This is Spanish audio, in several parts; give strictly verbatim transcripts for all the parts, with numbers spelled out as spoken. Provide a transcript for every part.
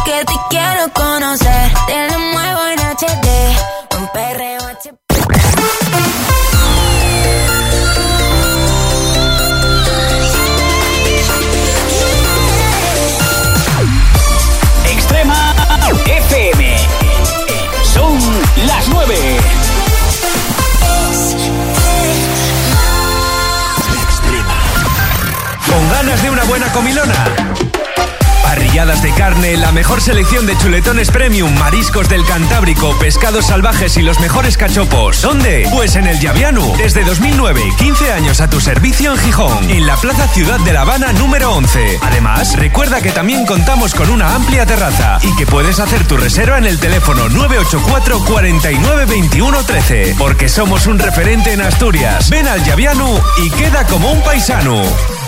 que te quiero conocer. Te lo muevo en H D, un perreo H P. Extrema F M. Son las nueve. ¿Con ganas de una buena comilona? Parrilladas de carne, la mejor selección de chuletones premium, mariscos del Cantábrico, pescados salvajes y los mejores cachopos. ¿Dónde? Pues en el Llavianu. Desde dos mil nueve, quince años a tu servicio en Gijón, en la Plaza Ciudad de La Habana número once. Además, recuerda que también contamos con una amplia terraza y que puedes hacer tu reserva en el teléfono nueve ocho cuatro, cuatro nueve, dos uno uno tres. Porque somos un referente en Asturias. Ven al Llavianu y queda como un paisano.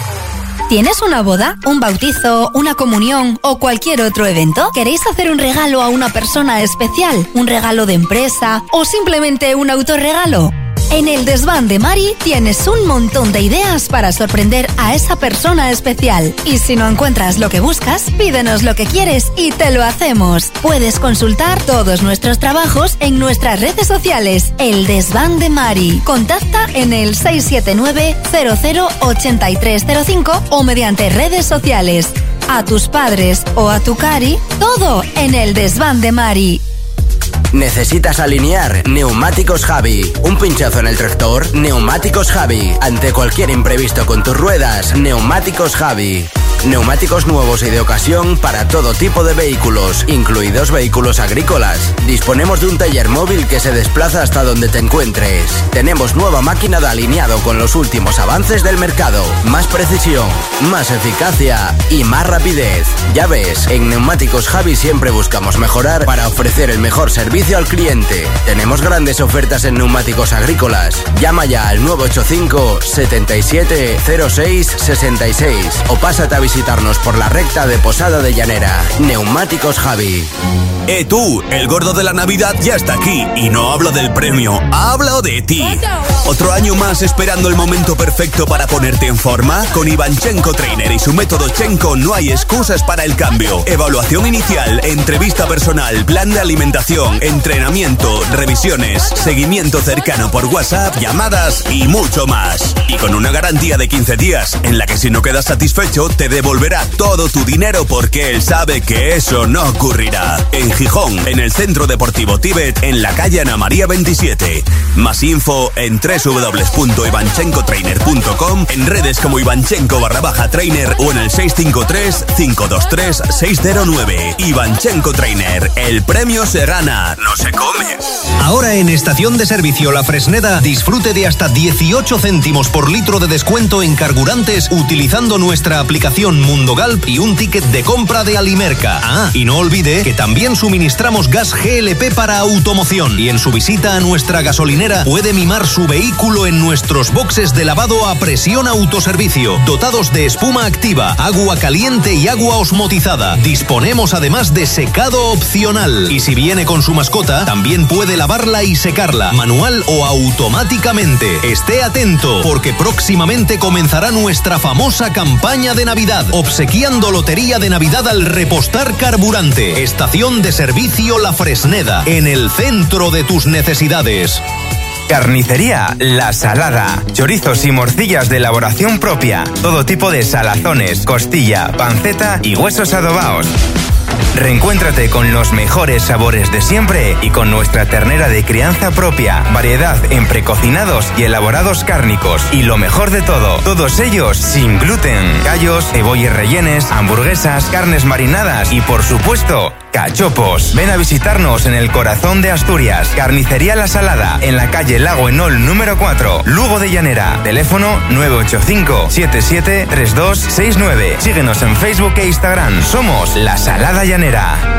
¿Tienes una boda, un bautizo, una comunión o cualquier otro evento? ¿Queréis hacer un regalo a una persona especial? ¿Un regalo de empresa o simplemente un autorregalo? En el Desván de Mari tienes un montón de ideas para sorprender a esa persona especial. Y si no encuentras lo que buscas, pídenos lo que quieres y te lo hacemos. Puedes consultar todos nuestros trabajos en nuestras redes sociales. El Desván de Mari. Contacta en el seis siete nueve, cero cero, ocho tres cero cinco o mediante redes sociales. A tus padres o a tu cari, todo en el Desván de Mari. ¿Necesitas alinear? Neumáticos Javi. ¿Un pinchazo en el tractor? Neumáticos Javi. Ante cualquier imprevisto con tus ruedas, Neumáticos Javi. Neumáticos nuevos y de ocasión para todo tipo de vehículos, incluidos vehículos agrícolas. Disponemos de un taller móvil que se desplaza hasta donde te encuentres. Tenemos nueva máquina de alineado con los últimos avances del mercado. Más precisión, más eficacia y más rapidez. Ya ves, en Neumáticos Javi siempre buscamos mejorar para ofrecer el mejor servicio al cliente. Tenemos grandes ofertas en neumáticos agrícolas. Llama ya al nueve ocho cinco, siete siete, cero seis, seis seis o pásate a visitarnos por la recta de Posada de Llanera. Neumáticos Javi. Eh tú, el gordo de la Navidad ya está aquí. Y no hablo del premio, hablo de ti. ¿Otro año más esperando el momento perfecto para ponerte en forma? Con Ivanchenko Trainer y su método Chenko no hay excusas para el cambio. Evaluación inicial, entrevista personal, plan de alimentación, entrenamiento, revisiones, seguimiento cercano por WhatsApp, llamadas y mucho más. Y con una garantía de quince días, en la que si no quedas satisfecho, te devolverá todo tu dinero porque él sabe que eso no ocurrirá. En Gijón, en el Centro Deportivo Tíbet, en la calle Ana María veintisiete. Más info en doble u doble u doble u punto ivanchenko trainer punto com, en redes como Ivanchenko barra baja trainer o en el seis cinco tres, cinco dos tres, seis cero nueve. Ivanchenko Trainer, el premio se gana, no se come. Ahora en Estación de Servicio La Fresneda, disfrute de hasta dieciocho céntimos por litro de descuento en carburantes utilizando nuestra aplicación Mundo Galp y un ticket de compra de Alimerca. Ah, y no olvide que también suministramos gas G L P para automoción y en su visita a nuestra gasolinera puede mimar su vehículo en nuestros boxes de lavado a presión autoservicio, dotados de espuma activa, agua caliente y agua osmotizada. Disponemos además de secado opcional y si viene con su mascota, también puede lavarla y secarla, manual o automáticamente. Esté atento, porque próximamente comenzará nuestra famosa campaña de Navidad, obsequiando lotería de Navidad al repostar carburante. Estación de Servicio La Fresneda, en el centro de tus necesidades. Carnicería La Salada. Chorizos y morcillas de elaboración propia. Todo tipo de salazones, costilla, panceta y huesos adobados. Reencuéntrate con los mejores sabores de siempre y con nuestra ternera de crianza propia, variedad en precocinados y elaborados cárnicos. Y lo mejor de todo, todos ellos sin gluten. Callos, cebollas rellenes, hamburguesas, carnes marinadas y por supuesto, cachopos. Ven a visitarnos en el corazón de Asturias. Carnicería La Salada, en la calle Lago Enol número cuatro, Lugo de Llanera. Teléfono nueve ocho cinco, siete siete tres dos seis nueve. Síguenos en Facebook e Instagram. Somos La Salada Llanera.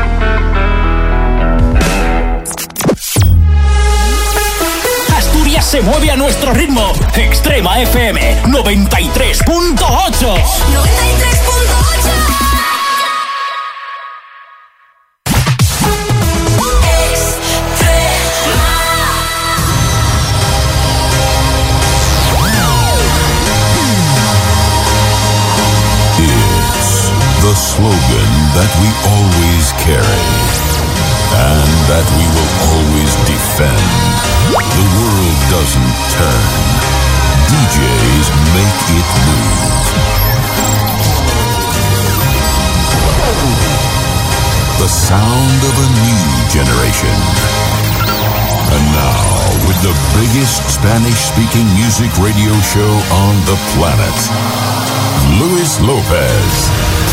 Asturias se mueve a nuestro ritmo. Extrema F M noventa y tres punto ocho. noventa y tres punto ocho. The slogan burden that we always carry and that we will always defend. The world doesn't turn. D Js make it move. The sound of a new generation. And now, with the biggest Spanish-speaking music radio show on the planet, Luis Lopez.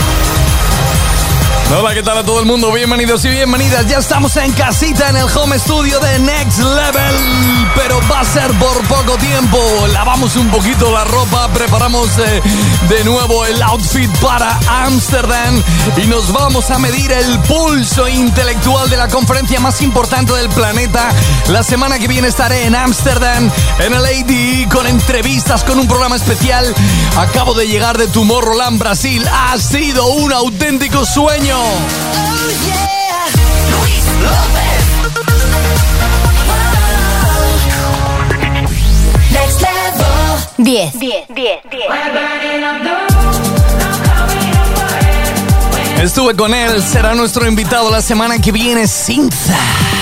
Hola, ¿qué tal a todo el mundo? Bienvenidos y bienvenidas. Ya estamos en casita en el home studio de Next Level, pero va a ser por poco tiempo. Lavamos un poquito la ropa, preparamos eh, de nuevo el outfit para Ámsterdam y nos vamos a medir el pulso intelectual de la conferencia más importante del planeta. La semana que viene estaré en Ámsterdam, en el A D E, con entrevistas, con un programa especial. Acabo de llegar de Tomorrowland, Brasil. Ha sido un auténtico sueño. Oh yeah, Luis López. Wow. Next level. diez, diez, diez, diez. Estuve con él, será nuestro invitado la semana que viene, Cinza.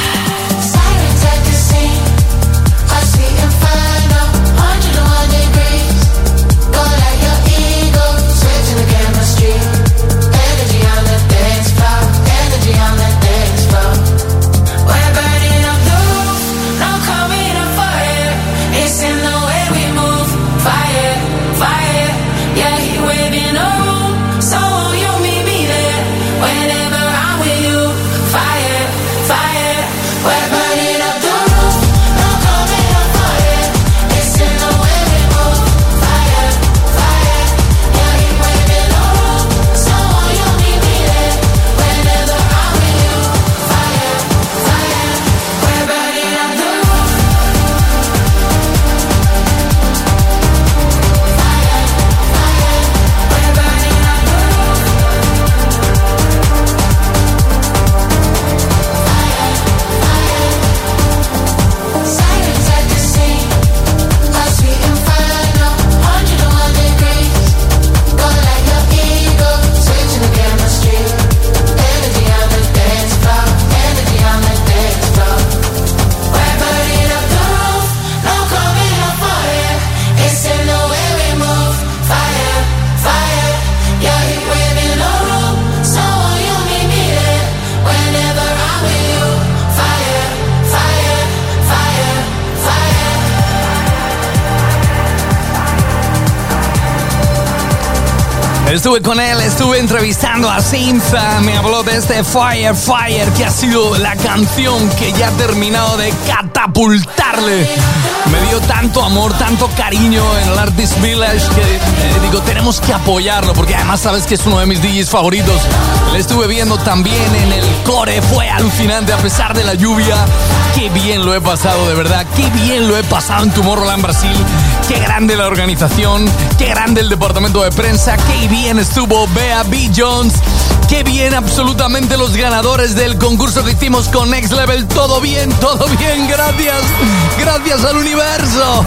Estuve con él, estuve entrevistando a Cinza, me habló de este Fire, Fire, que ha sido la canción que ya ha terminado de catapultarle. Me dio tanto amor, tanto cariño en el Artist Village que eh, digo, tenemos que apoyarlo, porque además sabes que es uno de mis D Js favoritos. Le estuve viendo también en el Core, fue alucinante a pesar de la lluvia. Qué bien lo he pasado, de verdad, qué bien lo he pasado en Tomorrowland, Brasil. Qué grande la organización, qué grande el departamento de prensa, qué bien estuvo Bea B. Jones, qué bien absolutamente los ganadores del concurso que hicimos con Next Level. Todo bien, todo bien, gracias, gracias al universo.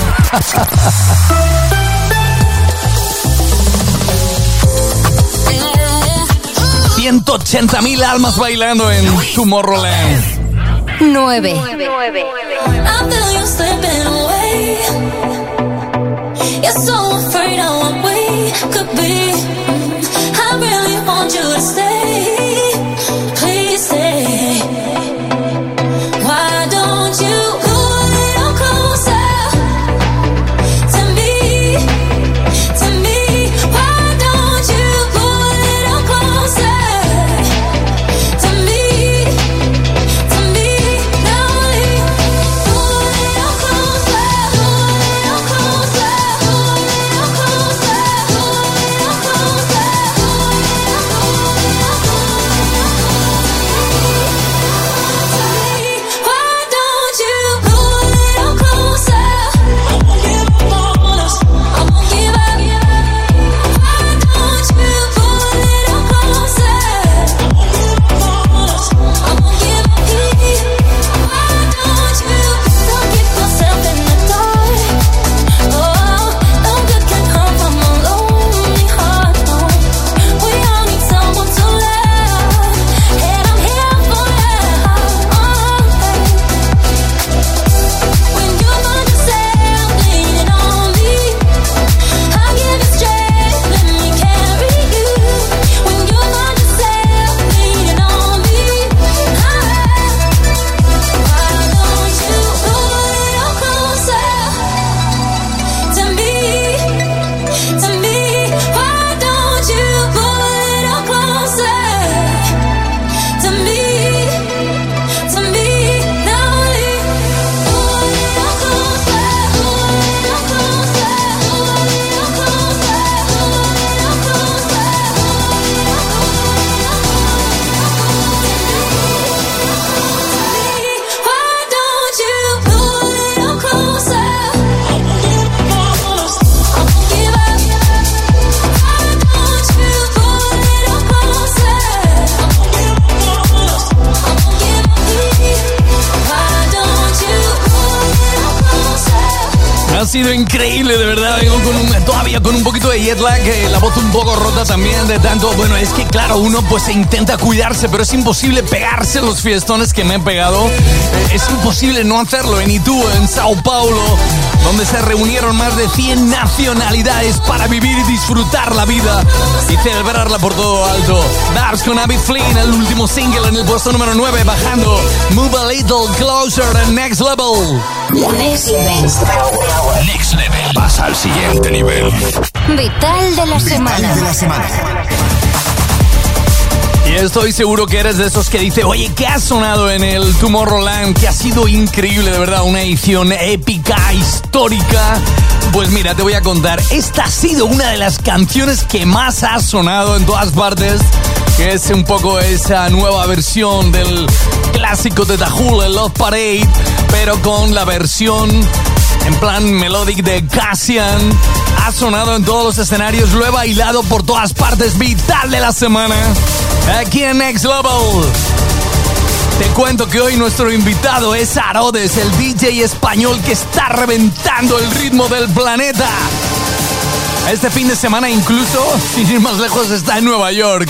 ciento ochenta mil almas bailando en Tomorrowland. nueve. You're so afraid of what we could be. I really want you to stay. Please stay. Why don't you go a little closer to me? To me. Why don't you go a little closer to me? To me. Now leave. Go a little closer. Go a little closer. Go a little closer. Go a little closer. Go a little closer. sido increíble, de verdad. Vengo con un, todavía con un poquito de jet lag, eh, la voz un poco rota también de tanto. Bueno, es que claro, uno pues se intenta cuidarse, pero es imposible pegarse los fiestones que me he pegado. Eh, es imposible no hacerlo en Itu, en Sao Paulo, donde se reunieron más de cien nacionalidades para vivir y disfrutar la vida y celebrarla por todo alto. Dabs con Abby Flynn, el último single en el puesto número nueve, bajando Move a Little Closer and Next Level. Next Level. Next Level. Pasa al siguiente nivel. Vital de la semana. de la semana. Y estoy seguro que eres de esos que dice, oye, ¿qué ha sonado en el Tomorrowland? Que ha sido increíble, de verdad, una edición épica, histórica. Pues mira, te voy a contar, esta ha sido una de las canciones que más ha sonado en todas partes, que es un poco esa nueva versión del clásico de The Who, el Love Parade, pero con la versión en plan melodic de Cassian. Ha sonado en todos los escenarios, lo he bailado por todas partes. Vital de la semana, aquí en Next Level. Te cuento que hoy nuestro invitado es Arodes, el D J español que está reventando el ritmo del planeta. Este fin de semana incluso, sin ir más lejos, está en Nueva York.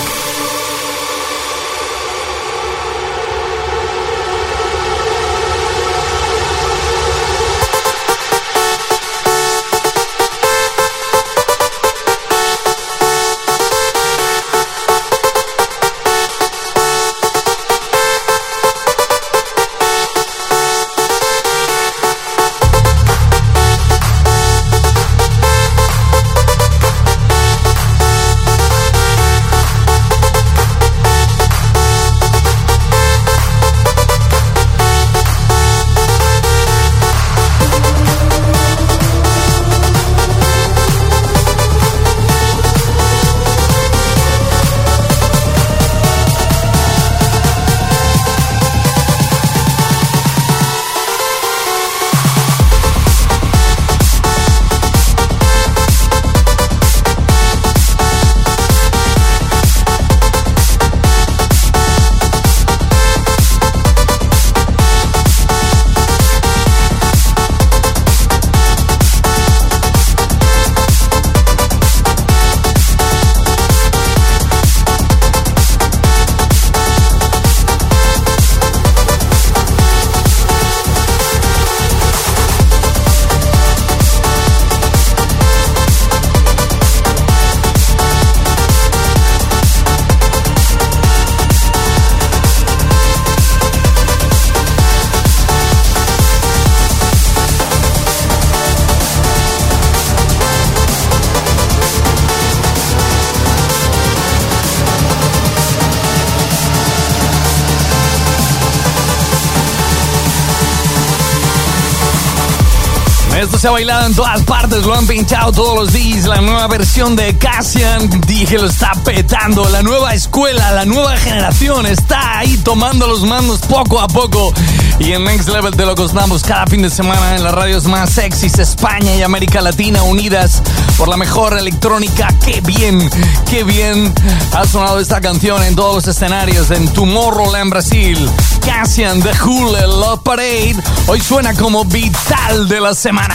Esto se ha bailado en todas partes, lo han pinchado todos los días. La nueva versión de Cassian, dije, lo está petando. La nueva escuela, la nueva generación está ahí tomando los mandos poco a poco. Y en Next Level te lo contamos cada fin de semana en las radios más sexys, España y América Latina unidas por la mejor electrónica. ¡Qué bien! ¡Qué bien! Ha sonado esta canción en todos los escenarios en Tomorrowland, Brasil. Cassian, The Who, el Love Parade. Hoy suena como vital de la semana.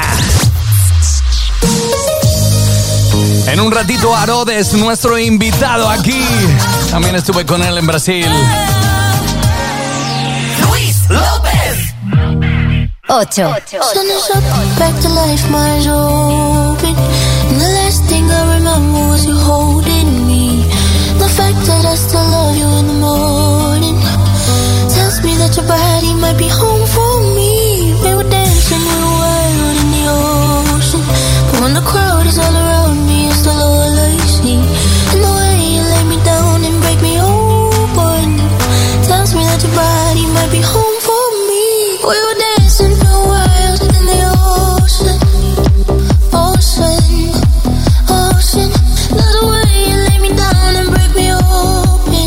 En un ratito Arodes, nuestro invitado aquí. También estuve con él en Brasil. Luis López. ocho. Sun is up, back to life, my eyes open. And the last thing I remember was you holding me. The fact that I still love you in the morning tells me that your body might be home for me. We were dancing, we were wild in the ocean, but when the crowd is all around me, it's still all I see. And the way you lay me down and break me open tells me that your body might be home for me. We were dancing, we were wild in the ocean, ocean, ocean. Love the way you lay me down and break me open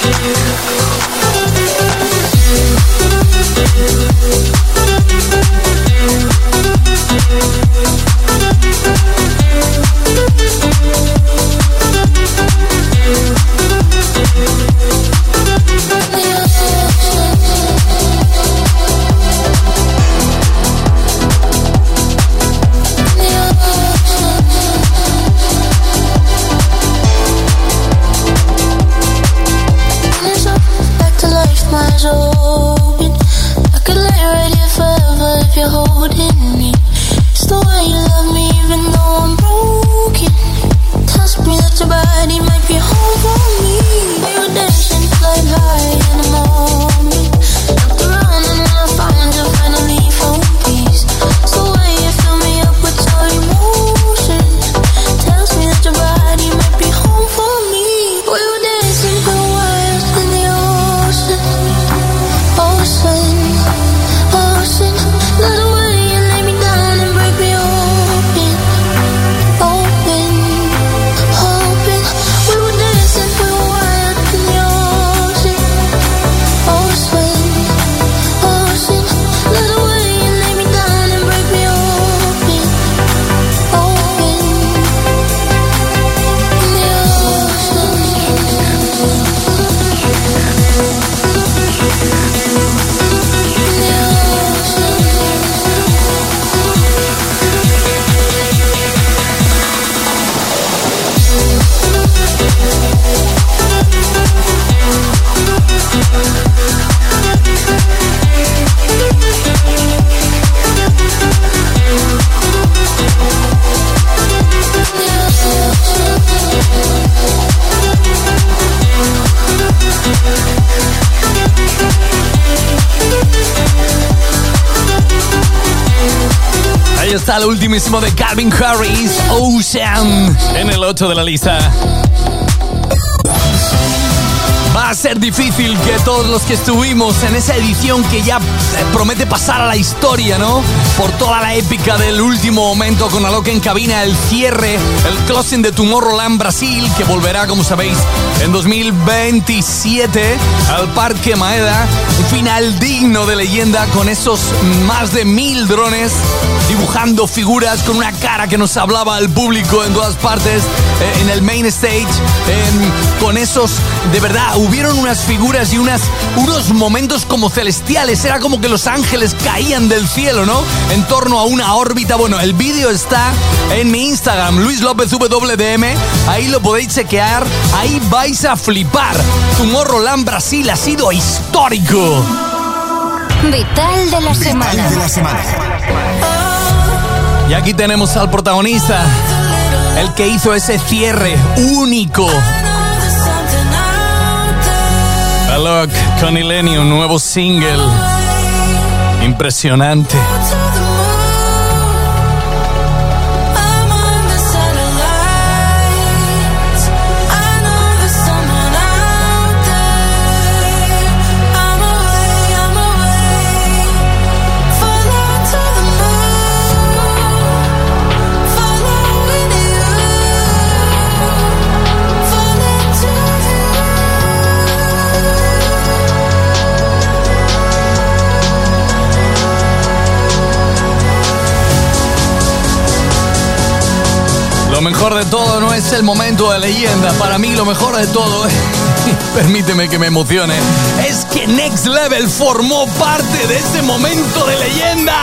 Está el ultimísimo de Calvin Harris, Ocean, en el ocho de la lista. Va a ser difícil que todos los que estuvimos en esa edición que ya promete pasar a la historia, ¿no? Por toda la épica del último momento con Alok en cabina, el cierre, el closing de Tomorrowland Brasil, que volverá, como sabéis, en dos mil veintisiete al Parque Maeda. Un final digno de leyenda con esos más de mil drones dibujando figuras con una cara que nos hablaba al público en todas partes, eh, en el main stage, en, con esos, de verdad, hubieron unas figuras y unas, unos momentos como celestiales, era como que los ángeles caían del cielo, ¿no? En torno a una órbita. Bueno, el vídeo está en mi Instagram, Luis López W D M, ahí lo podéis chequear, ahí vais a flipar. Tomorrowland Brasil ha sido histórico. Vital de la semana. Vital de la semana. Y aquí tenemos al protagonista, el que hizo ese cierre único. Alok con Illenium, un nuevo single. Impresionante. Lo mejor de todo no es el momento de leyenda. Para mí lo mejor de todo, permíteme que me emocione, es que Next Level formó parte de ese momento de leyenda.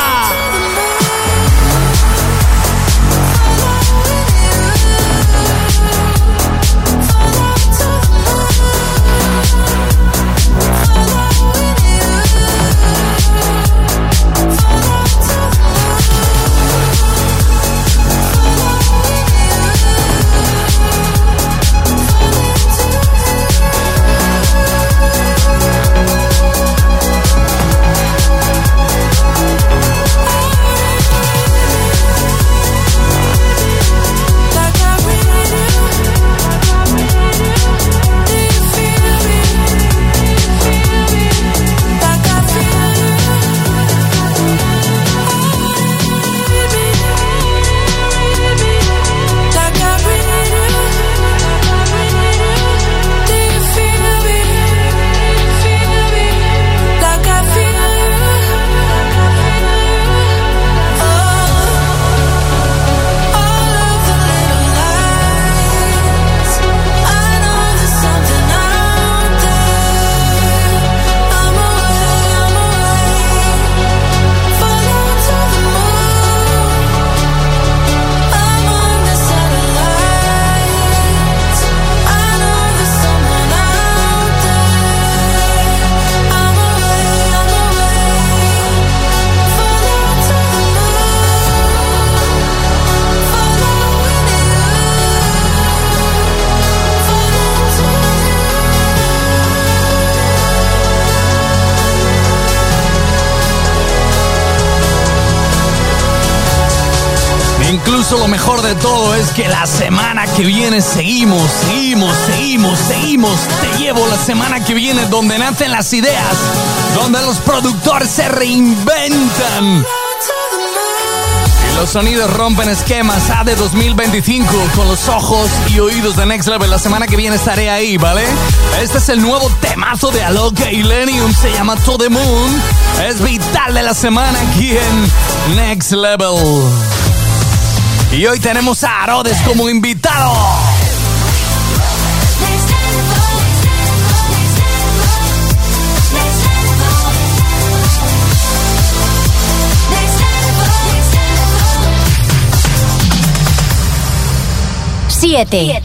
Incluso lo mejor de todo es que la semana que viene seguimos, seguimos, seguimos, seguimos. Te llevo la semana que viene donde nacen las ideas, donde los productores se reinventan. Y los sonidos rompen esquemas. A de dos mil veinticinco con los ojos y oídos de Next Level. La semana que viene estaré ahí, ¿vale? Este es el nuevo temazo de Alok y Lenium. Se llama To The Moon. Es vital de la semana aquí en Next Level. Y hoy tenemos a Arodes como invitado. Siete.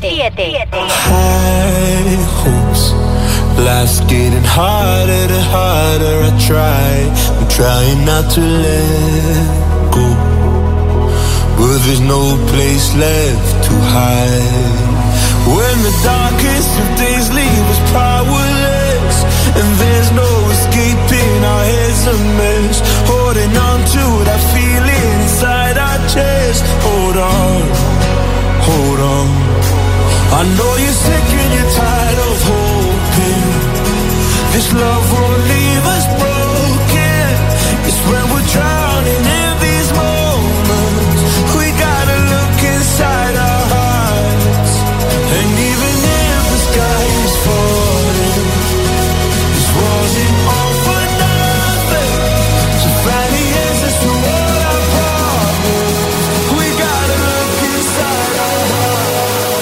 High hopes, life's getting harder and harder. I try, I'm trying not to let go. But there's no place left to hide. When the darkest of days leave us powerless, and there's no escaping, our heads a mess. Holding on to that feeling inside our chest. Hold on, hold on. I know you're sick and you're tired of hoping. This love won't leave us broken. It's when we're drowning in these moments. We gotta look inside our hearts. And even if the sky is falling, this wasn't all for nothing. So find the answers to all our problems. We gotta look inside our hearts.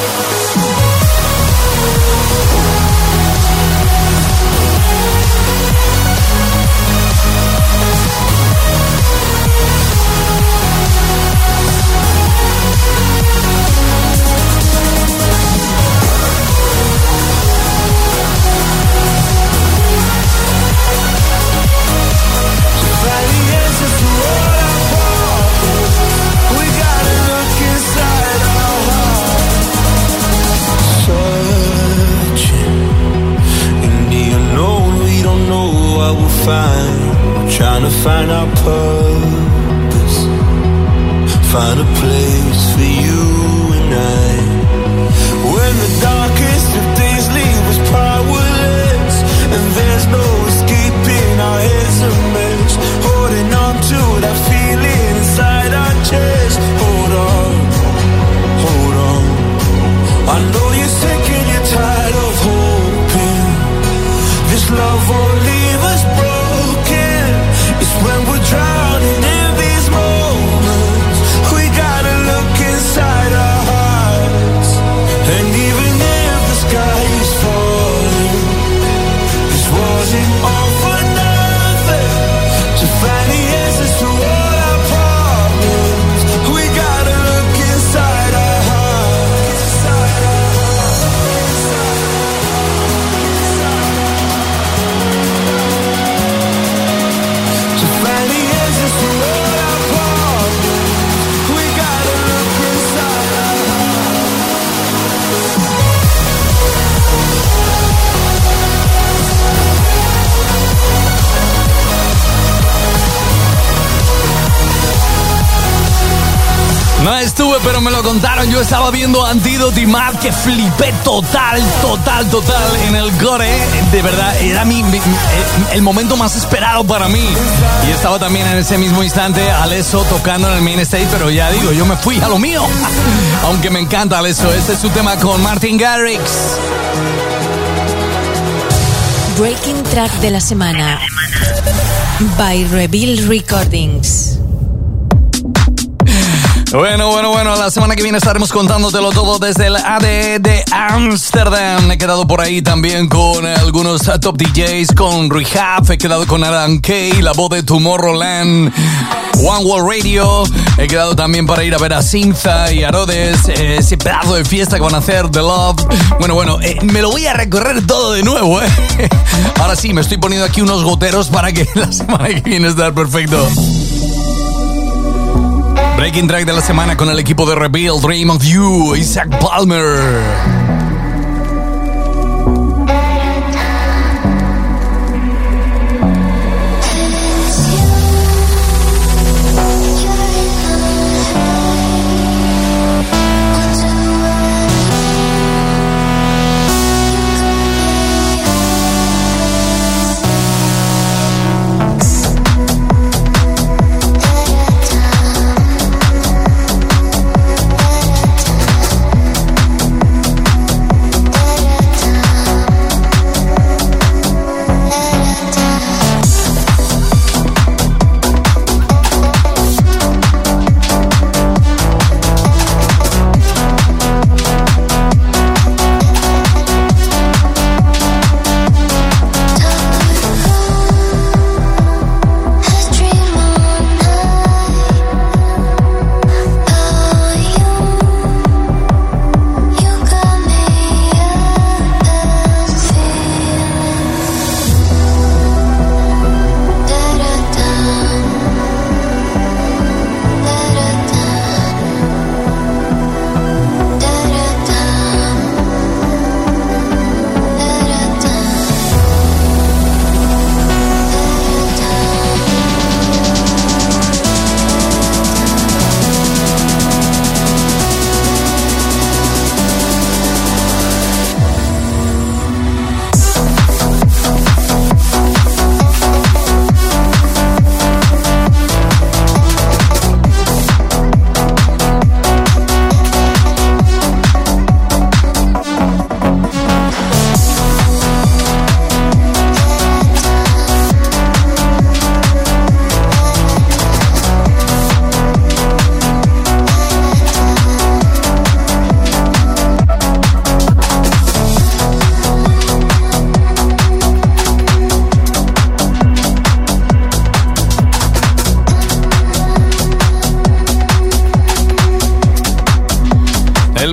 Find, trying to find our purpose, find a place for you and I. When the darkest of days leave us powerless, and there's no escaping, our heads a mess. Holding on to that feeling inside our chest. Hold on, hold on. I know you're sick and you're tired of hoping. This love won't leave us broken. It's when we're drowning in these moments. We gotta look inside our hearts. And even if the sky is falling, this wasn't all for nothing. To find the answers to all our problems, we gotta look inside our hearts. Inside our No estuve, pero me lo contaron. Yo estaba viendo Antídoto y Mad, que flipé total, total, total en el gore. De verdad, era mi, mi, el momento más esperado para mí. Y estaba también en ese mismo instante Alesso tocando en el main stage, pero ya digo, yo me fui a lo mío. Aunque me encanta Alesso. Este es su tema con Martin Garrix. Breaking Track de la semana by Reveal Recordings. Bueno, bueno, bueno, la semana que viene estaremos contándotelo todo desde el A D de Amsterdam. He quedado por ahí también con algunos top D Js, con Rehab, he quedado con Adam Kay, la voz de Tomorrowland, One World Radio. He quedado también para ir a ver a Cinza y Arodes, eh, ese pedazo de fiesta que van a hacer, The Love. Bueno, bueno, eh, me lo voy a recorrer todo de nuevo, ¿eh? Ahora sí, me estoy poniendo aquí unos goteros para que la semana que viene esté perfecto. Breaking Track de la semana con el equipo de Reveal, Dream of You, Isaac Palmer.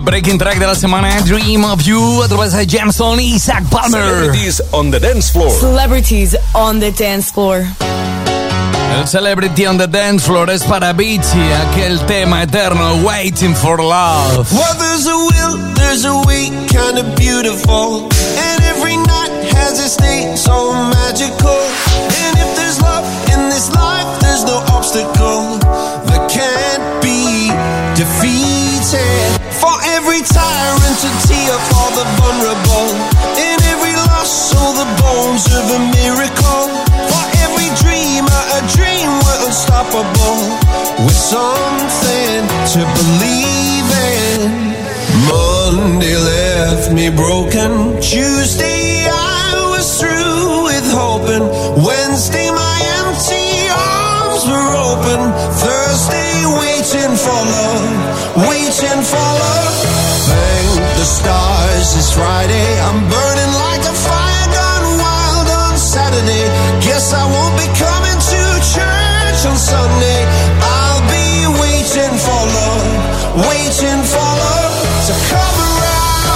breaking track de la semana, Dream of You, a través de Jameson y Zach Palmer. Celebrities on the dance floor. Celebrities on the dance floor. El Celebrity on the Dance Floor es para Avicii, aquel tema eterno, Waiting for Love. Well, there's a will, there's a way, kind of beautiful. And every night has a state so magical. And if there's love in this life, there's no obstacle that can't be defeated. For every tyrant to tear for the vulnerable. In every loss, all the bones of a miracle. For every dreamer, a dream we're unstoppable. With something to believe in. Monday left me broken. Tuesday I was through with hoping. Wednesday my empty arms were open. Thursday waiting for love, waiting for love. Thank the stars it's Friday. I'm burning like a fire gone wild on Saturday. Guess I won't be coming to church on Sunday. I'll be waiting for love, waiting for love to come around.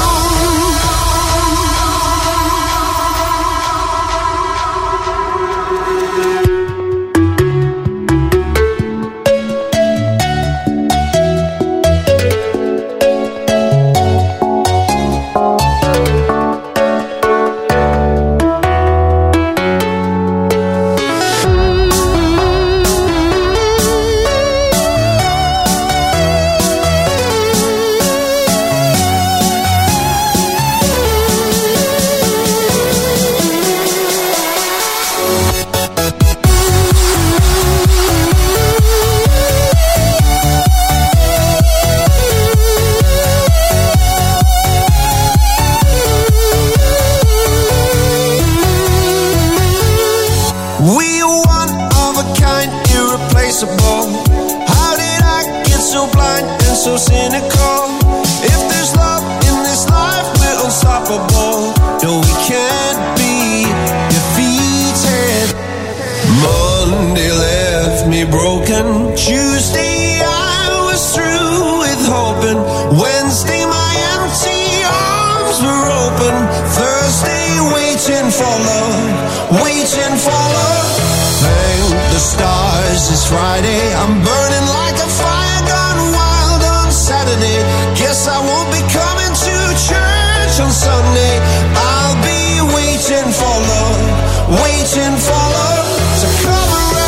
So cynical. If there's love in this life, we're unstoppable. No, we can't be defeated. Monday left me broken. Tuesday I was through with hoping. Wednesday my empty arms were open. Thursday waiting for love, waiting for love. Thank the stars it's Friday. I'm burning like a fire gone wild on Saturday. Guess I won't be coming to church on Sunday. I'll be waiting for love, waiting for love to come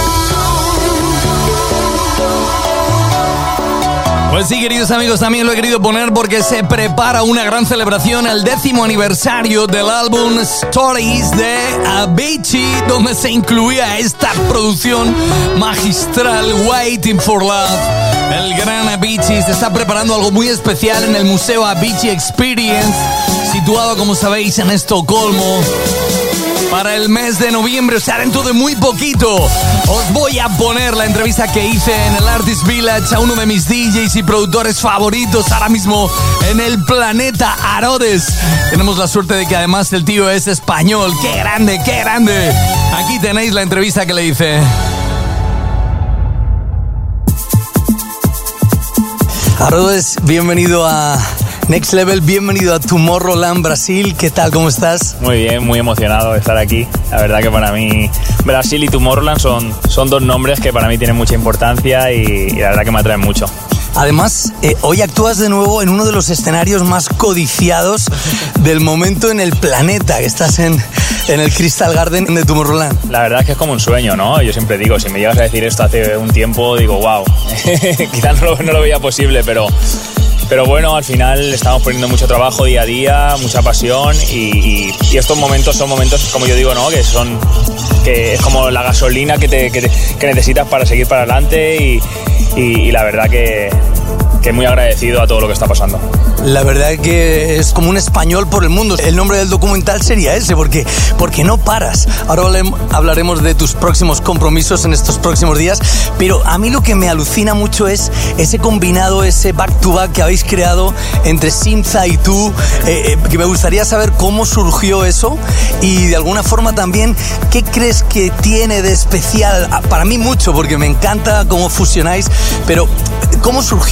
around. Pues sí, queridos amigos, también lo he querido poner porque se prepara una gran celebración, el décimo aniversario del álbum Stories de Avicii, donde se incluía esta producción magistral, Waiting for Love. El gran Avicii se está preparando algo muy especial en el Museo Avicii Experience, situado, como sabéis, en Estocolmo, para el mes de noviembre, o sea, dentro de muy poquito. Os voy a poner la entrevista que hice en el Artist Village a uno de mis D Js y productores favoritos ahora mismo en el planeta, Arodes. Tenemos la suerte de que además el tío es español. ¡Qué grande, qué grande! Aquí tenéis la entrevista que le hice. Arodes, bienvenido a Next Level, bienvenido a Tomorrowland Brasil. ¿Qué tal? ¿Cómo estás? Muy bien, muy emocionado de estar aquí. La verdad que para mí Brasil y Tomorrowland son, son dos nombres que para mí tienen mucha importancia y, y la verdad que me atraen mucho. Además, eh, hoy actúas de nuevo en uno de los escenarios más codiciados del momento en el planeta, que estás en, en el Crystal Garden de Tomorrowland. La verdad es que es como un sueño, ¿no? Yo siempre digo, si me llegas a decir esto hace un tiempo, digo, wow, quizás no, no lo veía posible, pero... Pero bueno, al final estamos poniendo mucho trabajo día a día, mucha pasión y, y, y estos momentos son momentos, como yo digo, ¿no? Que son que es como la gasolina que, te, que, te, que necesitas para seguir para adelante y, y, y la verdad que, que muy agradecido a todo lo que está pasando. La verdad que es como un español por el mundo. El nombre del documental sería ese, porque, porque no paras. Ahora hablaremos de tus próximos compromisos en estos próximos días, pero a mí lo que me alucina mucho es ese combinado, ese back-to-back que habéis creado entre Simza y tú, eh, eh, que me gustaría saber cómo surgió eso y de alguna forma también, ¿qué crees que tiene de especial? Para mí mucho, porque me encanta cómo fusionáis, pero ¿cómo surgió esa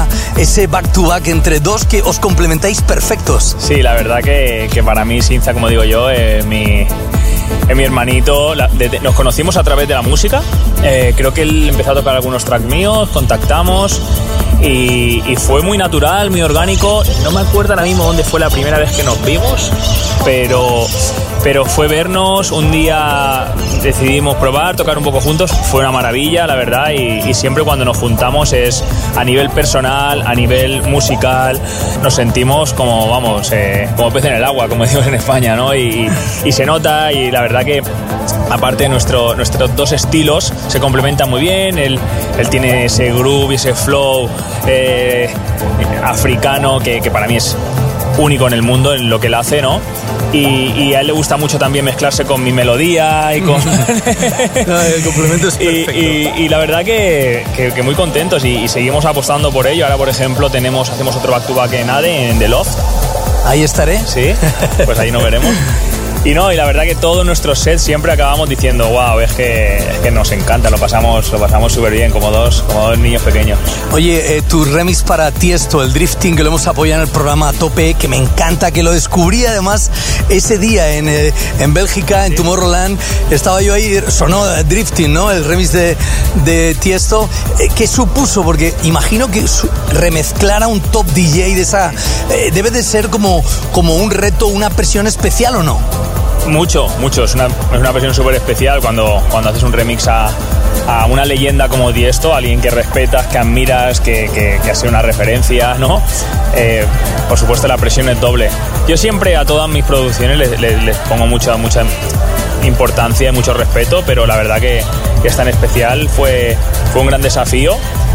esa, ese back-to-back entre dos que os complementáis perfectos. Sí, la verdad que, que para mí Cinza, como digo yo, es mi, es mi hermanito. La, de, de, nos conocimos a través de la música. Eh, creo que él empezó a tocar algunos tracks míos, contactamos y, y fue muy natural, muy orgánico. No me acuerdo ahora mismo dónde fue la primera vez que nos vimos, pero, pero fue vernos. Un día decidimos probar, tocar un poco juntos. Fue una maravilla, la verdad, y, y siempre cuando nos juntamos es a nivel personal, a nivel musical, nos sentimos como, vamos, eh, como pez en el agua, como decimos en España, ¿no? Y, y se nota, y la verdad que aparte nuestro, nuestros dos estilos se complementan muy bien. Él, él tiene ese groove y ese flow eh, africano que, que para mí es único en el mundo en lo que él hace, ¿no? Y, y a él le gusta mucho también mezclarse con mi melodía y con... No, el complemento es perfecto. Y, y, y la verdad que, que, que muy contentos y, y seguimos apostando por ello. Ahora, por ejemplo, tenemos hacemos otro back-to-back en ADE, en The Loft. Ahí estaré. Sí, pues ahí nos veremos. Y no, y la verdad que todos nuestros sets siempre acabamos diciendo, wow, es que, es que nos encanta, lo pasamos lo pasamos súper bien, como dos, como dos niños pequeños. Oye, eh, tu remix para Tiesto, el Drifting, que lo hemos apoyado en el programa a tope, que me encanta, que lo descubrí además ese día en, eh, en Bélgica, en sí. Tomorrowland. Estaba yo ahí, sonó Drifting, ¿no? El remix de, de Tiesto. Eh, ¿Qué supuso? Porque imagino que su, remezclar a un top D J de esa... Eh, debe de ser como, como un reto, una presión especial, ¿o no? Mucho, mucho. Es una, es una versión súper especial cuando, cuando haces un remix a, a una leyenda como Tiesto, alguien que respetas, que admiras, que, que, que ha sido una referencia, ¿no? Eh, por supuesto, la presión es doble. Yo siempre a todas mis producciones les, les, les pongo mucha, mucha importancia y mucho respeto, pero la verdad que esta en especial fue, fue un gran desafío.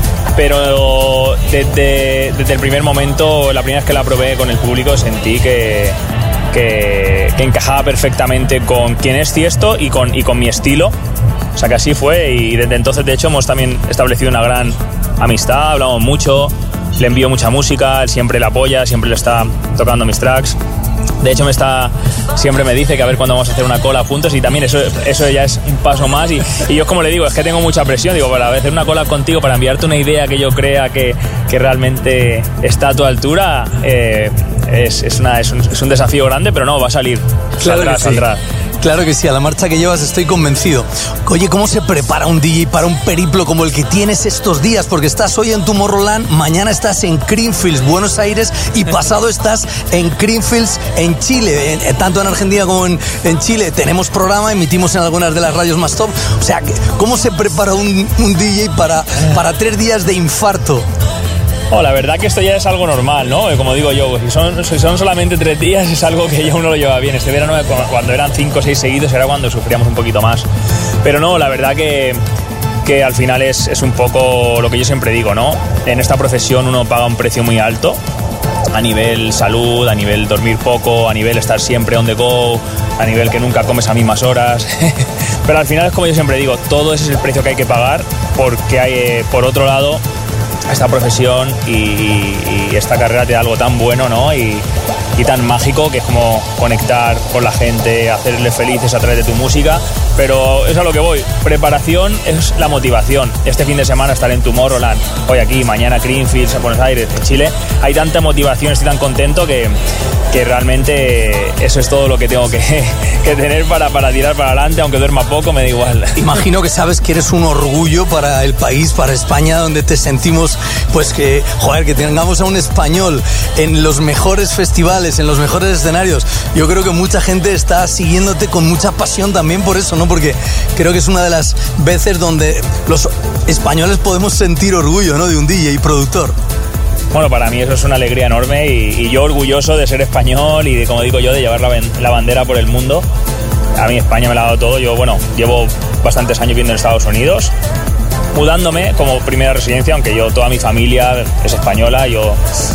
Pero desde, desde el primer momento, la primera vez que la probé con el público, sentí que... Que, que encajaba perfectamente con quién es Tiesto y con, y con mi estilo. O sea que así fue, y desde entonces de hecho hemos también establecido una gran amistad, hablamos mucho, le envío mucha música, él siempre le apoya, siempre le está tocando mis tracks. De hecho me está, siempre me dice que a ver cuándo vamos a hacer una cola juntos, y también eso, eso ya es un paso más, y, y yo como le digo, es que tengo mucha presión, digo, para hacer una cola contigo, para enviarte una idea que yo crea que, que realmente está a tu altura, eh, es, es, una, es, un, es un desafío grande, pero no, va a salir, claro saldrá, sí. saldrá. Claro que sí, a la marcha que llevas estoy convencido. Oye, ¿cómo se prepara un D J para un periplo como el que tienes estos días? Porque estás hoy en Tomorrowland, mañana estás en Creamfields, Buenos Aires, y pasado estás en Creamfields, en Chile, en, tanto en Argentina como en, en Chile. Tenemos programa, emitimos en algunas de las radios más top. O sea, ¿cómo se prepara un, un D J para, para tres días de infarto? Oh, la verdad que esto ya es algo normal, ¿no? Como digo yo, si son, si son solamente tres días es algo que ya uno lo lleva bien. Este verano, cuando eran cinco o seis seguidos, era cuando sufríamos un poquito más. Pero no, la verdad que, que al final es, es un poco lo que yo siempre digo, ¿no? En esta profesión uno paga un precio muy alto, a nivel salud, a nivel dormir poco, a nivel estar siempre on the go, a nivel que nunca comes a mismas horas. Pero al final es como yo siempre digo, todo ese es el precio que hay que pagar, porque hay, eh, por otro lado, esta profesión y, y, y esta carrera te da algo tan bueno, ¿no? Y, y tan mágico, que es como conectar con la gente, hacerles felices a través de tu música. Pero es a lo que voy. Preparación es la motivación. Este fin de semana estaré en Tomorrowland, hoy aquí, mañana Creamfields, en Buenos Aires, en Chile. Hay tanta motivación, estoy tan contento que, que realmente eso es todo lo que tengo que, que tener para, para tirar para adelante, aunque duerma poco, me da igual. Imagino que sabes que eres un orgullo para el país, para España, donde te sentimos, pues que, joder, que tengamos a un español en los mejores festivales, en los mejores escenarios. Yo creo que mucha gente está siguiéndote con mucha pasión también por eso, ¿no? Porque creo que es una de las veces donde los españoles podemos sentir orgullo, ¿no? De un D J y productor. Bueno, para mí eso es una alegría enorme, y, y yo orgulloso de ser español y de, como digo yo, de llevar la, la bandera por el mundo. A mí España me la ha dado todo. Yo, bueno, llevo bastantes años viviendo en Estados Unidos, mudándome como primera residencia, aunque yo, toda mi familia es española. Yo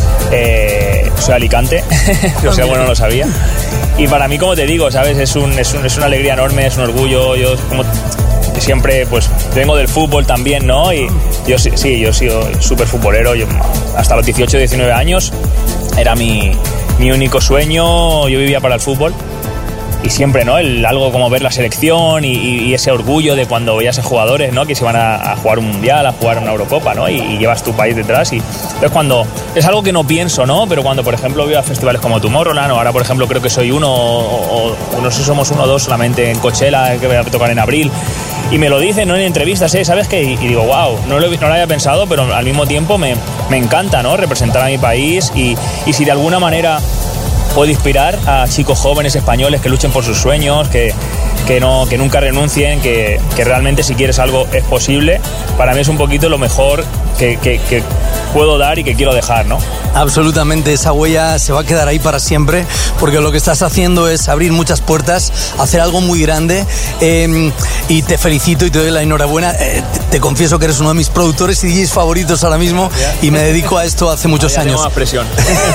eh, soy de Alicante, o sea, bueno, no lo sabía. Y para mí, como te digo, ¿sabes? Es, un, es, un, es una alegría enorme, es un orgullo. Yo como siempre, pues, vengo del fútbol también, ¿no? Y yo sí, yo he sido súper futbolero. Yo, hasta los dieciocho, diecinueve años era mi, mi único sueño. Yo vivía para el fútbol. y siempre, ¿no? El, algo como ver la selección y, y, y ese orgullo de cuando veías a jugadores, ¿no? Que se van a, a jugar un mundial, a jugar una Eurocopa, ¿no? Y, y llevas tu país detrás y entonces cuando es algo que no pienso, ¿no? Pero cuando por ejemplo voy a festivales como Tomorrowland o ahora por ejemplo creo que soy uno o, o, o no sé si somos uno o dos solamente en Coachella que voy a tocar en abril y me lo dicen, ¿no? En entrevistas, ¿eh? ¿Sabes qué? Y, y digo, wow, no lo, no lo había pensado, pero al mismo tiempo me, me encanta, ¿no? Representar a mi país y, y si de alguna manera puedo inspirar a chicos jóvenes españoles que luchen por sus sueños, que, que, no, que nunca renuncien, que, que realmente si quieres algo es posible, para mí es un poquito lo mejor que, que, que puedo dar y que quiero dejar, ¿no? Absolutamente, esa huella se va a quedar ahí para siempre, porque lo que estás haciendo es abrir muchas puertas, hacer algo muy grande, eh, y te felicito y te doy la enhorabuena. Eh, te, te confieso que eres uno de mis productores y D Js favoritos ahora mismo y me dedico a esto hace muchos años. Más presión.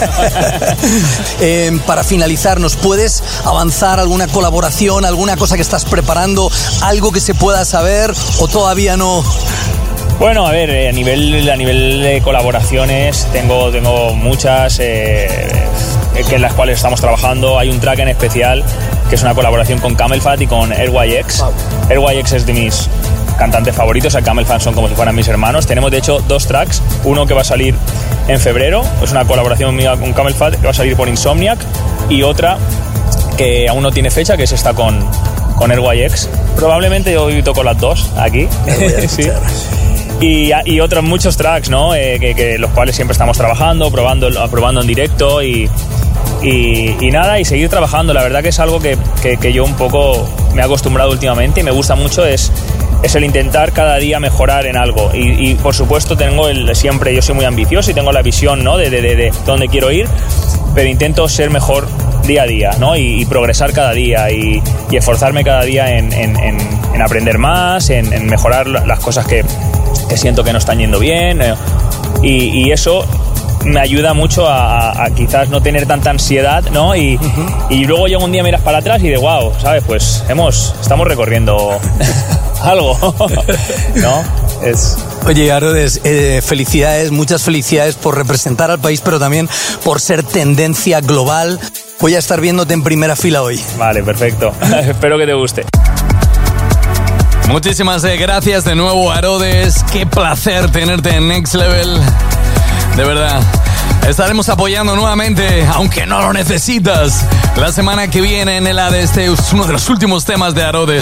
eh, para finalizar, ¿nos puedes avanzar alguna colaboración, alguna cosa que estás preparando, algo que se pueda saber o todavía no? Bueno, a ver, eh, a nivel a nivel de colaboraciones tengo tengo muchas eh, que en las cuales estamos trabajando. Hay un track en especial que es una colaboración con Camel Fat y con R Y X. R Y X es de mis cantantes favoritos, a Camel Fat son como si fueran mis hermanos. Tenemos de hecho dos tracks, uno que va a salir en febrero, es una colaboración mía con Camel Fat que va a salir por Insomniac, y otra que aún no tiene fecha, que es esta con, con R Y X. Probablemente yo hoy toco las dos aquí. Sí. Y, y otros muchos tracks, ¿no? Eh, que, que los cuales siempre estamos trabajando, probando, probando en directo y, y, y nada, y seguir trabajando. La verdad que es algo que, que, que yo un poco me he acostumbrado últimamente y me gusta mucho, es, es el intentar cada día mejorar en algo. Y, y por supuesto tengo el, siempre, yo soy muy ambicioso y tengo la visión, ¿no? De, de, de, de dónde quiero ir, pero intento ser mejor día a día, ¿no? Y, y progresar cada día y, y esforzarme cada día en, en, en, en aprender más, en, en mejorar las cosas que que siento que no están yendo bien, eh, y, y eso me ayuda mucho a, a, a quizás no tener tanta ansiedad, ¿no? Y, uh-huh. y luego llega un día, miras para atrás y de wow, ¿sabes? Pues hemos, estamos recorriendo algo, ¿no? Es... Oye, Arodes, eh, felicidades, muchas felicidades por representar al país, pero también por ser tendencia global. Voy a estar viéndote en primera fila hoy. Vale, perfecto. Espero que te guste. Muchísimas gracias de nuevo, Arodes. Qué placer tenerte en Next Level. De verdad. Estaremos apoyando nuevamente, aunque no lo necesitas, la semana que viene en el A D. Este es uno de los últimos temas de Arodes.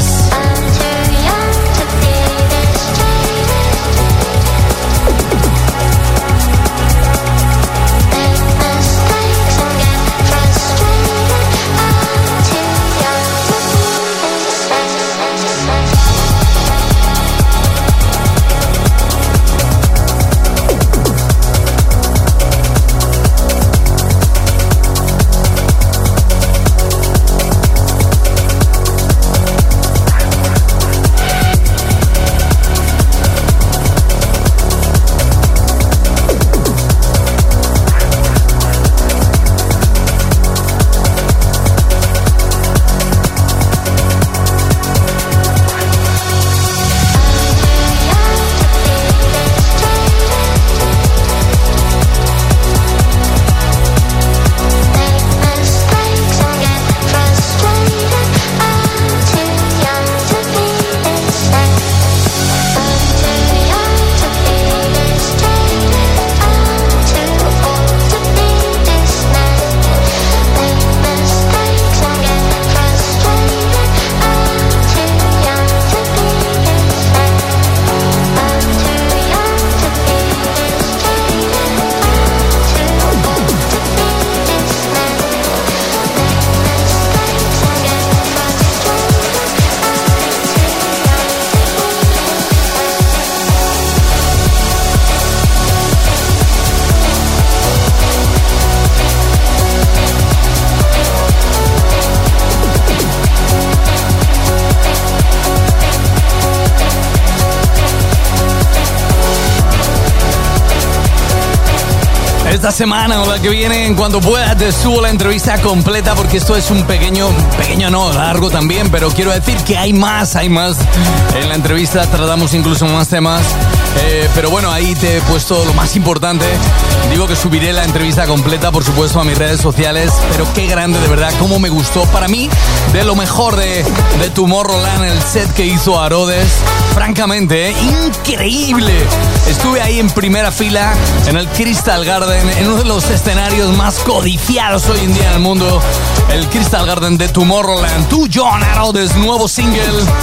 esta semana o la que viene, en cuanto pueda, te subo la entrevista completa, porque esto es un pequeño, pequeño no, largo también, pero quiero decir que hay más, hay más. En la entrevista tratamos incluso más temas, eh, pero bueno, ahí te he puesto lo más importante. Digo que subiré la entrevista completa, por supuesto, a mis redes sociales, pero qué grande, de verdad, cómo me gustó. Para mí, de lo mejor de, de Tomorrowland, el set que hizo Arodes, francamente, ¿eh? Increíble. Estuve ahí en primera fila, en el Crystal Garden, en uno de los escenarios más codiciados hoy en día en el mundo, el Crystal Garden de Tomorrowland. Tú, John Arodes, nuevo single.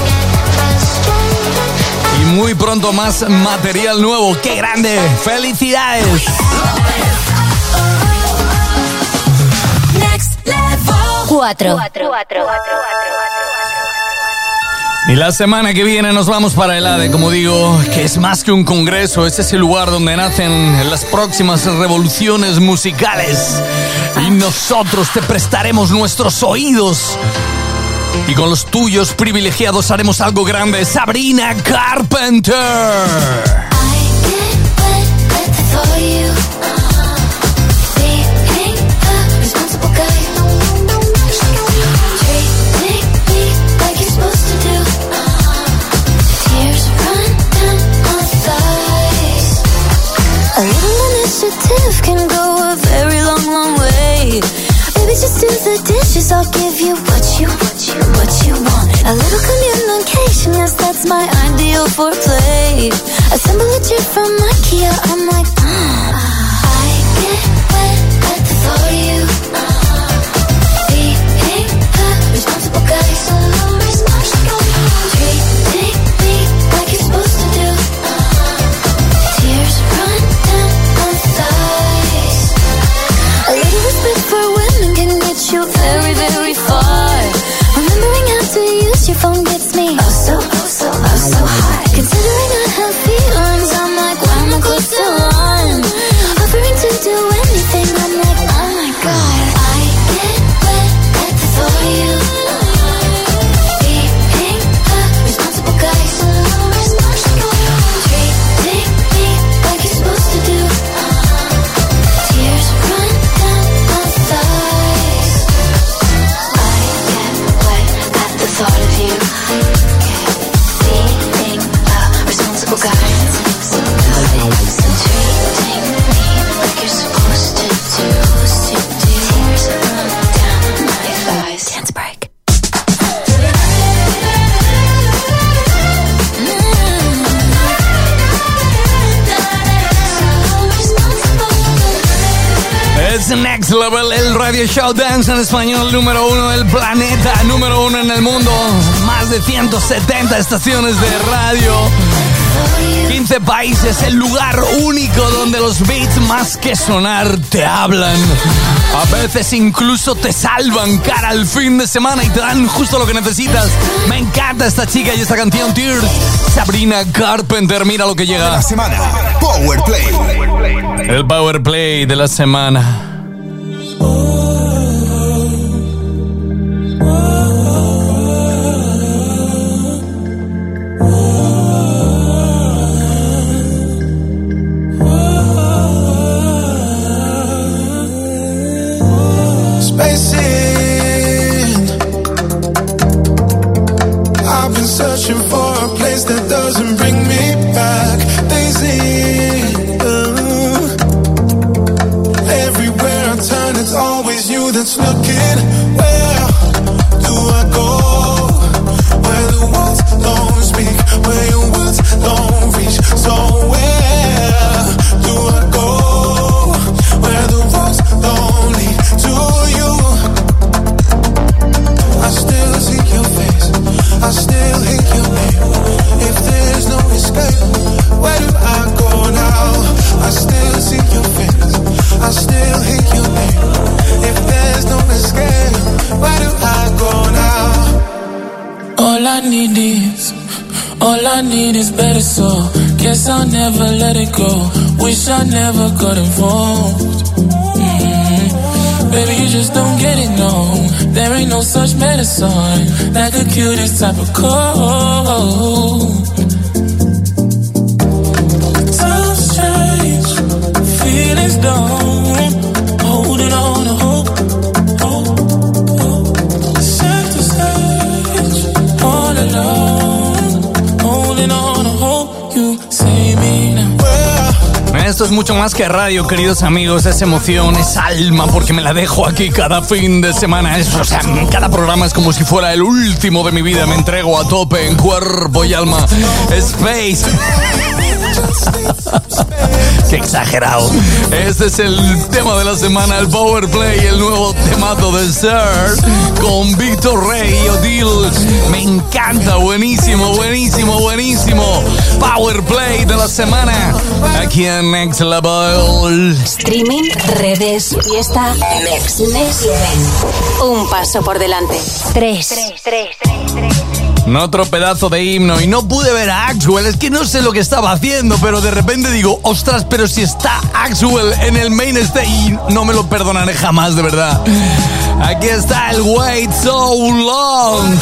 Y muy pronto más material nuevo. ¡Qué grande! ¡Felicidades! Cuatro. Y la semana que viene nos vamos para el ADE, como digo, que es más que un congreso, es ese lugar donde nacen las próximas revoluciones musicales. Y nosotros te prestaremos nuestros oídos. Y con los tuyos privilegiados haremos algo grande. Sabrina Carpenter. A little initiative can go a very long, long way. Baby, just do the dishes, I'll give you what you, what you, what you want. A little communication, yes, that's my ideal foreplay. Assemble a chair from IKEA, I'm like, mm. I get wet at the thought of you. Being a responsible guy, so responsible. Treating me like you're supposed to do. Tears run down my thighs. A little respect for women can get you very, very far. Remembering how to use your phone gets me oh so, oh so, oh so high. Considering I have feelings, I'm like, why am I close to one? Offering to do anything, I'm like, oh my god. I get wet at the thought of you. Being a responsible guy, so responsible. Treating me like you're supposed to do. Tears run down my thighs. I get wet at the thought of you. Being a responsible guy. Treating me like you're supposed to do. Tears run down my thighs. Dance break. Es Next Level, el radio show dance en español número uno del planeta, número uno en el mundo. Más de ciento setenta estaciones de radio, quince países, el lugar único donde los beats más que sonar te hablan. A veces incluso te salvan cara al fin de semana y te dan justo lo que necesitas. Me encanta esta chica y esta canción, Tears. Sabrina Carpenter, mira lo que llega. La semana, Power Play. El Power Play de la semana. Searching for a place that doesn't bring me back. Daisy, uh, everywhere I turn, it's always you that's looking. Where do I go? Where the words don't speak, where your words don't reach. So where do I go? Where the roads don't lead to you. I still see your face, I still hate your name. If there's no escape, where do I go now? I still see your face, I still hate your name. If there's no escape, where do I go now? All I need is, all I need is better, so guess I'll never let it go. Wish I never got involved. Mm-hmm. Baby, you just don't get it, no. There ain't no such medicine that could cure this type of cold. Times change, feelings don't. esto es mucho más que radio, queridos amigos. Es emoción, es alma, porque me la dejo aquí cada fin de semana. Es, o sea, cada programa es como si fuera el último de mi vida. Me entrego a tope en cuerpo y alma. Space. Qué exagerado. Este es el tema de la semana, el Power Play, el nuevo temazo de Sir con Víctor Rey y Odile. Me encanta, buenísimo, buenísimo, buenísimo. Power Play de la semana aquí en Next Level. Streaming, redes, fiesta, Next Level. Un paso por delante. Tres. Tres, tres, tres, tres. Otro pedazo de himno. Y no pude ver a Axwell. Es que no sé lo que estaba haciendo, pero de repente digo, ostras, pero si está Axwell en el main stage. Y no me lo perdonaré jamás, de verdad. Aquí está el Wait So Long.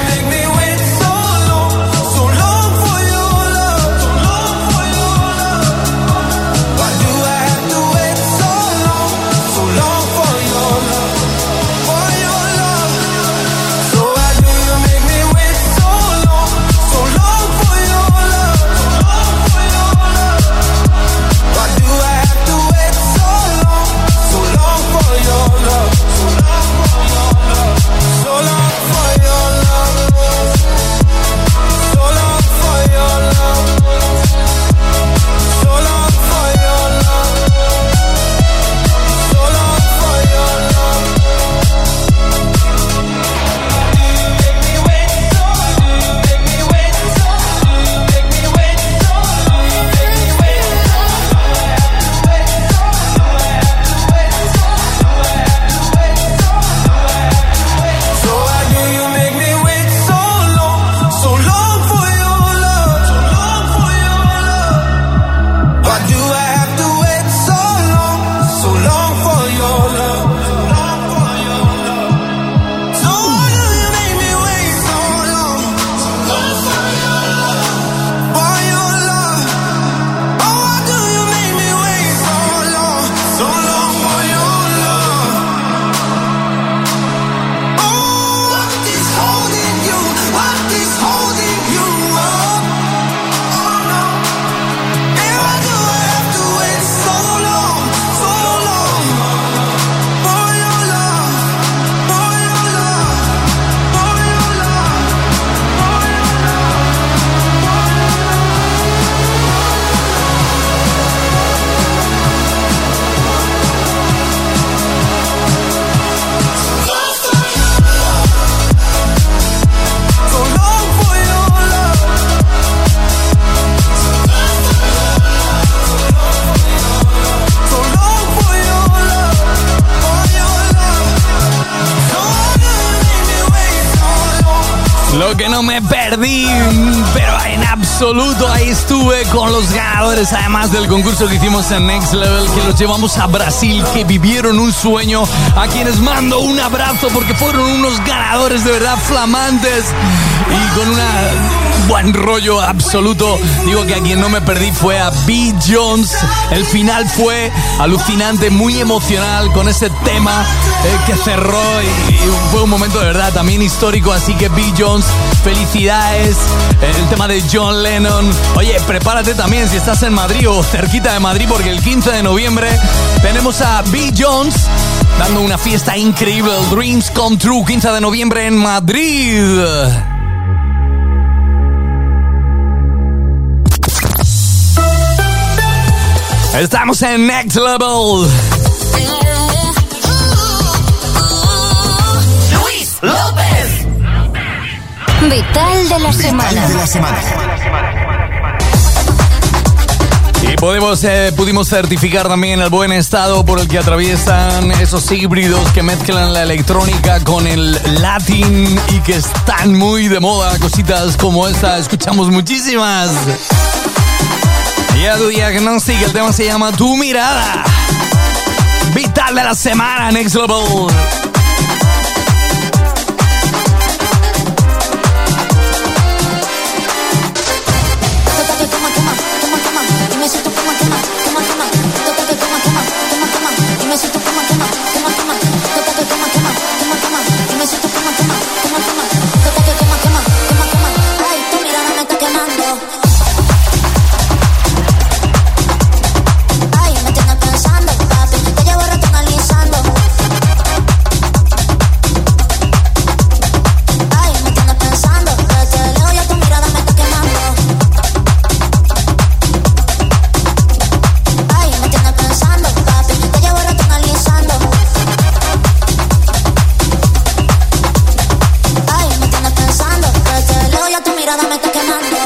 Lo que no me perdí, pero en absoluto, ahí estuve con los ganadores, además del concurso que hicimos en Next Level, que los llevamos a Brasil, que vivieron un sueño, a quienes mando un abrazo porque fueron unos ganadores de verdad flamantes y con un buen rollo absoluto. Digo que a quien no me perdí fue a B. Jones. El final fue alucinante, muy emocional con ese tema eh, que cerró y, y fue un momento de verdad también histórico, así que B. Jones, felicidades. El tema de John Lennon. Oye, prepárate también si estás en Madrid o cerquita de Madrid, porque el quince de noviembre tenemos a B. Jones dando una fiesta increíble, Dreams Come True, quince de noviembre en Madrid. Estamos en Next Level. Luis López. Vital de la semana. Vital de la semana. Y podemos, eh, pudimos certificar también el buen estado por el que atraviesan esos híbridos que mezclan la electrónica con el latín y que están muy de moda. Cositas como esta, escuchamos muchísimas. Ya tu diagnóstico, el tema se llama Tu Mirada. Vital de la semana, Next Level. mirada me está quemando.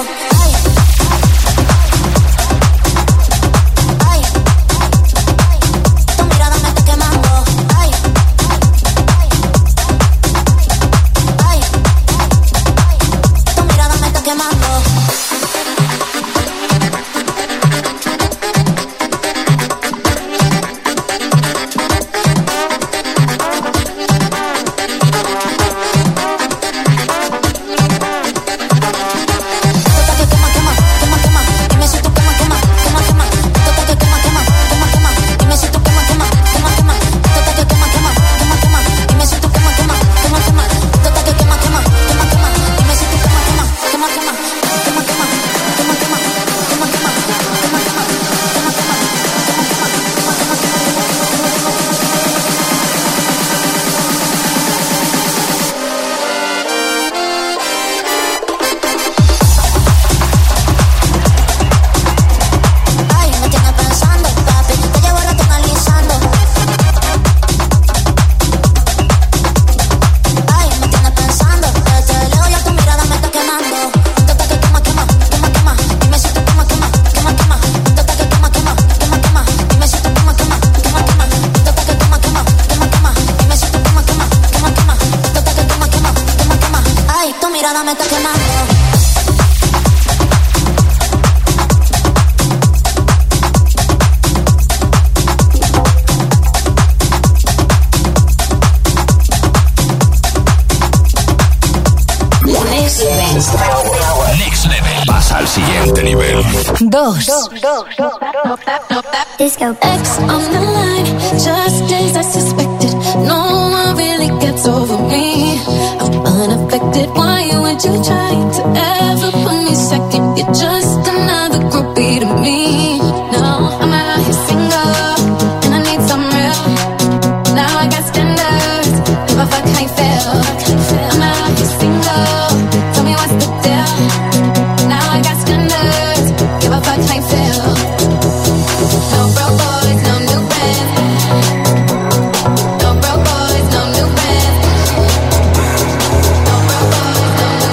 Dos. Disco. X on the line, just days I suspected. No one really gets over me. I'm unaffected. Why would you try to ever put me second? You're just another groupie to me. No, I'm out here single, and I need some real. Now I got standards. If I fuck, I fail. I'm out here single. Tell me what's the deal. Now I got standards. Give a fuck, I fail. No broke boys, no new friends. No broke boys, no new friends. No broke boys, no new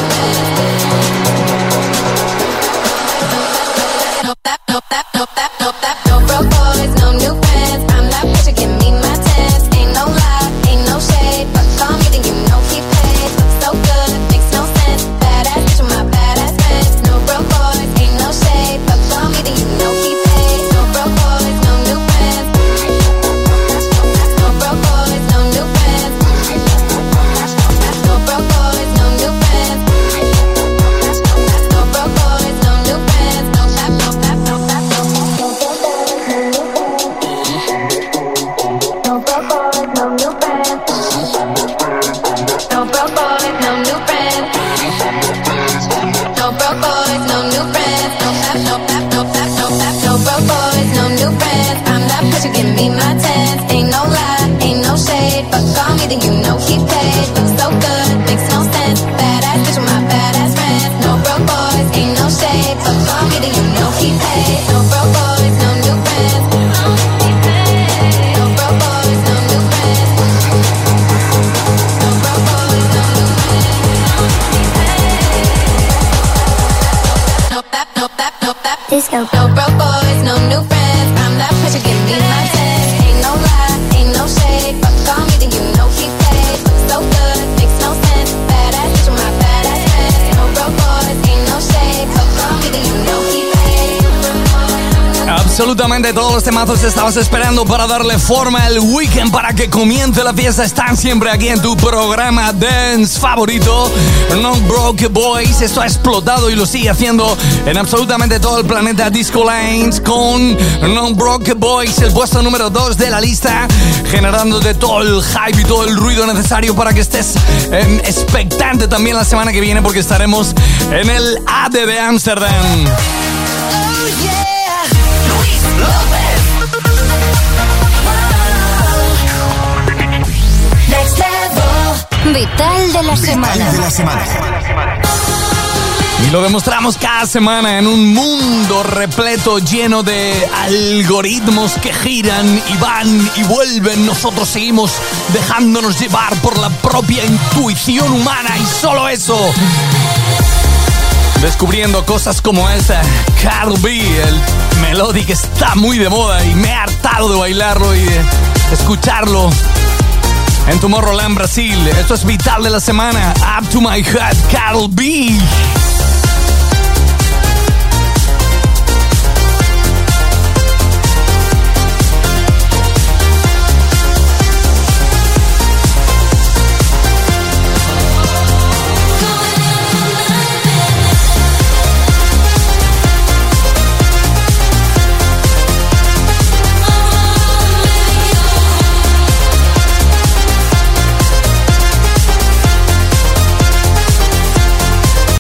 friends. No that, no that, no that, no that. No broke boys, no new friends. I'm that bitch, you give me my tens. Ain't no lie, ain't no shade. But call me, then you know he paid. Look so good, makes no sense. Badass bitch with my badass friends. No broke boys, ain't no shade. But call me, then you know he paid. No broke boys, no new friends. No broke boys, no new friends. No broke boys, no new friends. No broke boys, no new friends. No that, no that, no that, no No broke boys, no new friends. No broke boys, no new friends. No broke boys, no new friends. No that, no that, no that, no that. No broke boys, no new friends. I'm that bitch, you give me my tens. Ain't no lie, ain't no shade. But call me, then you know he paid. Look so good, makes no sense. Badass bitch with my badass friends. No broke boys, ain't no shade. But call me, then you know he paid. No broke boys, no new friends. No broke boys, no new friends. No broke boys, no new friends. No that, no that, no that. Disco. No broke boys, no new friends. I'm that bitch, you give me my tens. Ain't no lie, ain't no shade. But call me, then you know he paid. Look so good, makes no sense. Badass bitch with my badass friends. No broke boys, ain't no shade. But call me, then you know he paid. Absolutamente todos los temazos que estabas esperando para darle forma al weekend, para que comience la fiesta, están siempre aquí en tu programa dance favorito, Non Broke Boys. Esto ha explotado y lo sigue haciendo en absolutamente todo el planeta. Disco Lanes con Non Broke Boys, el puesto número dos de la lista, generándote todo el hype y todo el ruido necesario para que estés eh, expectante también la semana que viene, porque estaremos en el A D B Amsterdam. Vital de la semana. de la semana. Y lo demostramos cada semana en un mundo repleto, lleno de algoritmos que giran y van y vuelven. Nosotros seguimos dejándonos llevar por la propia intuición humana y solo eso. descubriendo cosas como esta. Carl B, el melody que está muy de moda y me he hartado de bailarlo y de escucharlo en Tomorrowland, Brasil. Esto es Vital de la Semana. Up to My Heart, Carl B.